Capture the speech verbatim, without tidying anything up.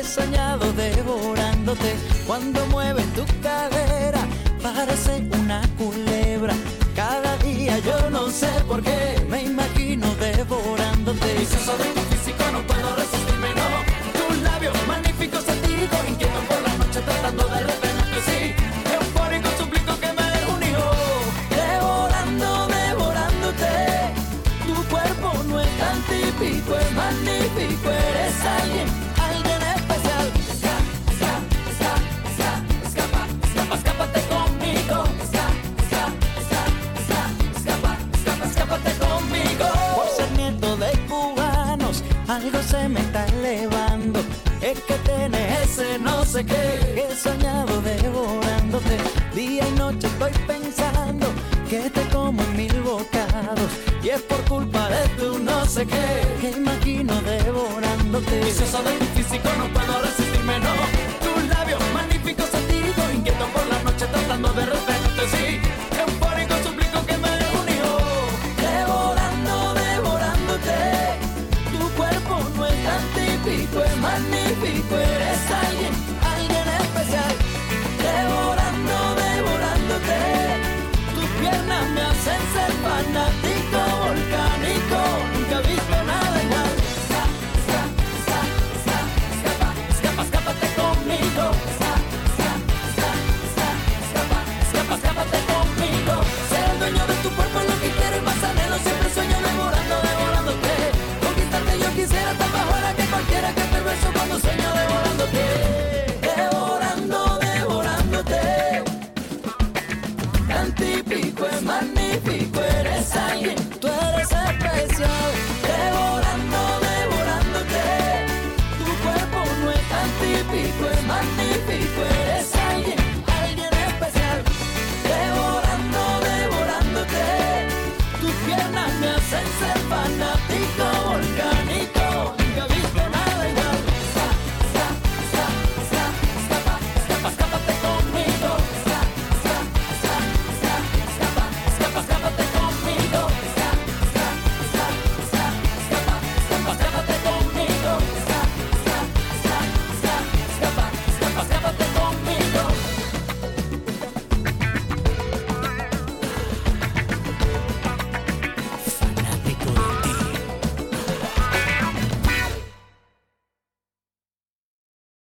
soñado devorándote. Cuando mueves tu cadera parece una culebra. Cada día yo no sé por qué me imagino devorándote. Vicioso de tu físico no puedo resistirme, no. Tus labios magníficos sentidos, inquieto por la noche tratando de retenerte, sí. Eufórico suplico que me des un hijo. Devorando, devorándote. Tu cuerpo no es tan típico, es magnífico. Eres alguien, alguien especial. Esca, esca, esca, esca, escapa, escapa, escápate conmigo. Esca, esca, esca, esca, escapa, escapa, escápate conmigo. Por ser nieto de cubanos, algo se me está elevando. Es que tienes ese no sé qué, que he soñado devorándote. Día y noche estoy pensando que te como en mil bocados. Y es por culpa de tu no sé qué, que imagino devorándote. Vicioso de tu físico no puedo resistirme.